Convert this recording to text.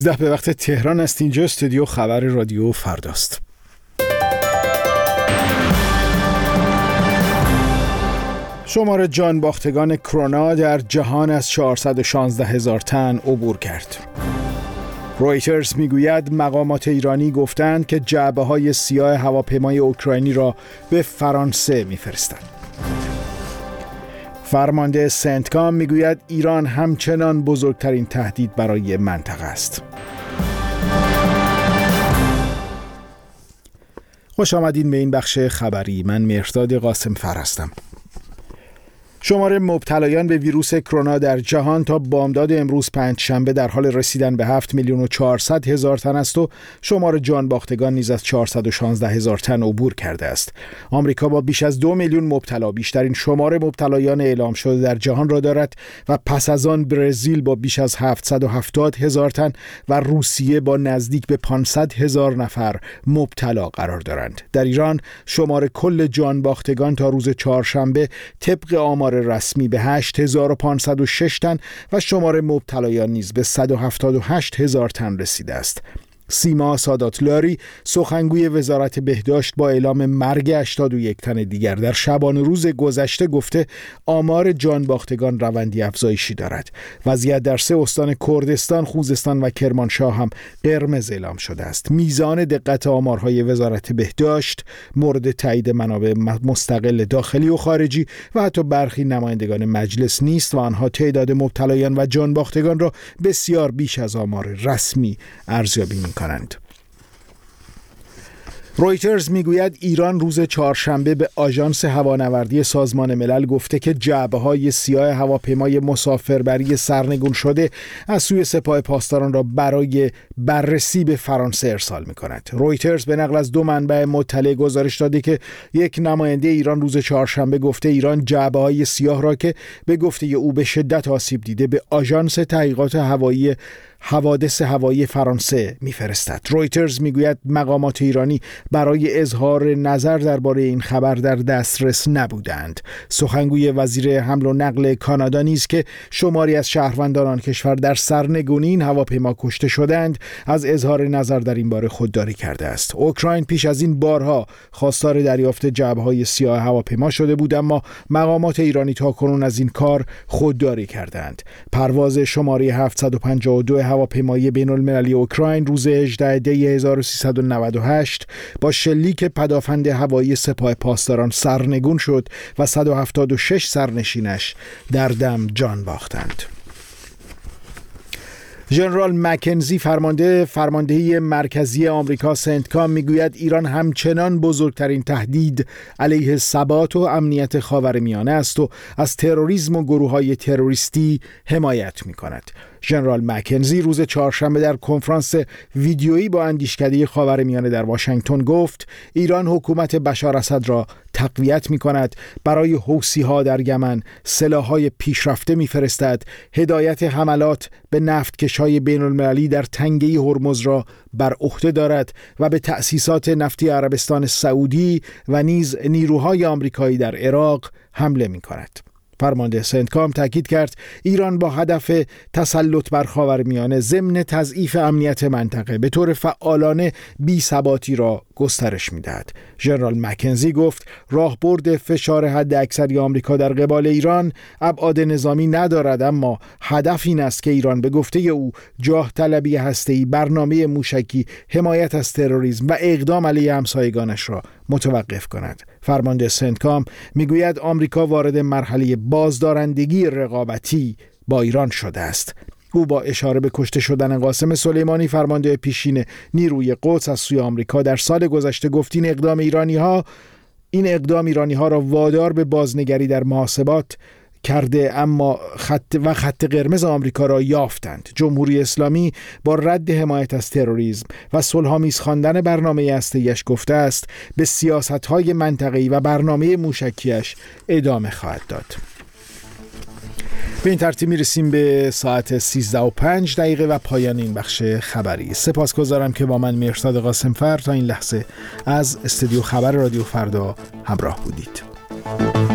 به وقت تهران است. اینجا استودیو خبر رادیو فرداست. شمار جان باختگان کرونا در جهان از 416,000 تن عبور کرد. رویترز میگوید مقامات ایرانی گفتند که جعبه‌های سیاه هواپیمای اوکراینی را به فرانسه میفرستند. فرمانده سنتکام میگوید ایران همچنان بزرگترین تهدید برای منطقه است. خوش آمدین به این بخش خبری. من مهرداد قاسمفر هستم. شمار مبتلایان به ویروس کرونا در جهان تا بامداد امروز پنجشنبه در حال رسیدن به 7,400,000 تن است و شمار جان باختگان نیز از 416,000 تن عبور کرده است. آمریکا با بیش از 2 میلیون مبتلا بیشترین شمار مبتلایان اعلام شده در جهان را دارد و پس از آن برزیل با بیش از 770,000 تن و روسیه با نزدیک به 500,000 نفر مبتلا قرار دارند. در ایران شمار کل جان باختگان تا روز چهارشنبه طبق آمار رسمی به 8,506 تن و شمار مبتلایان نیز به 178,000 تن رسیده است. سیما ساداتلاری سخنگوی وزارت بهداشت با اعلام مرگ 81 تن دیگر در شبانه روز گذشته گفته آمار جان باختگان روندی افزایشی دارد. وضعیت در 3 استان کردستان، خوزستان و کرمانشاه هم قرمز اعلام شده است. میزان دقت آمارهای وزارت بهداشت مورد تایید منابع مستقل داخلی و خارجی و حتی برخی نمایندگان مجلس نیست و آنها تعداد مبتلایان و جان باختگان را بسیار بیش از آمار رسمی ارزیابی می‌کنند. رویترز میگوید ایران روز چهارشنبه به آژانس هوانوردی سازمان ملل گفته که جعبه‌های سیاه هواپیمای مسافربری سرنگون شده از سوی سپاه پاسداران را برای بررسی به فرانسه ارسال می‌کند. رویترز به نقل از 2 منبع مطلع گزارش داده که یک نماینده ایران روز چهارشنبه گفته ایران جعبه‌های سیاه را که به گفته او به شدت آسیب دیده به آژانس تحقیقات هوایی حوادث هوایی فرانسه میفرستد. رویترز میگوید مقامات ایرانی برای اظهار نظر درباره این خبر در دسترس نبودند. سخنگوی وزیر حمل و نقل کانادا نیز که شماری از شهروندان آن کشور در سرنگونی این هواپیما کشته شدند از اظهار نظر در این باره خودداری کرده است. اوکراین پیش از این بارها خواستار دریافت جعبه‌های سیاه هواپیما شده بود اما مقامات ایرانی تاکنون از این کار خودداری کردند. پرواز شماره 752 هواپیمای بین‌المللی اوکراین روز 18 دی 1398 با شلیک پدافند هوایی سپاه پاسداران سرنگون شد و 176 سرنشینش در دم جان باختند. ژنرال مکنزی فرمانده مرکزی آمریکا سنتکام میگوید ایران همچنان بزرگترین تهدید علیه ثبات و امنیت خاورمیانه است و از تروریسم و گروه‌های تروریستی حمایت می‌کند. ژنرال مکنزی روز چهارشنبه در کنفرانس ویدیویی با اندیشکده خاورمیانه در واشنگتن گفت ایران حکومت بشار اسد را تقویت می‌کند، برای حوثی‌ها در یمن سلاح‌های پیشرفته می‌فرستد، هدایت حملات به نفتکش‌های بین‌المللی در تنگه هرمز را بر عهده دارد و به تأسیسات نفتی عربستان سعودی و نیز نیروهای آمریکایی در عراق حمله می‌کند. فرمانده سنتکام تاکید کرد ایران با هدف تسلط بر خاورمیانه ضمن تضعیف امنیت منطقه به طور فعالانه بی‌ثباتی را گسترش می‌دهد. ژنرال مکنزی گفت راهبرد فشار حداکثری آمریکا در قبال ایران ابعاد نظامی ندارد اما هدف این است که ایران به گفته او جاه طلبی هسته‌ای، برنامه موشکی، حمایت از تروریسم و اقدام علیه همسایگانش را متوقف کند. فرمانده سنتکام میگوید آمریکا وارد مرحله بازدارندگی رقابتی با ایران شده است. او با اشاره به کشته شدن قاسم سلیمانی فرمانده پیشین نیروی قدس از سوی آمریکا در سال گذشته گفت این اقدام ایرانی ها را وادار به بازنگری در محاسبات کرده اما خط قرمز آمریکا را یافتند. جمهوری اسلامی با رد حمایت از تروریسم و صلح‌آمیز خواندن برنامه هسته‌ایش گفته است به سیاست‌های منطقه‌ای و برنامه موشکیش ادامه خواهد داد. به این ترتیب میرسیم به ساعت 13:05 و پایان این بخش خبری. سپاسگزارم که با من مهرداد قاسمفر تا این لحظه از استودیو خبر رادیو فردا همراه بودید.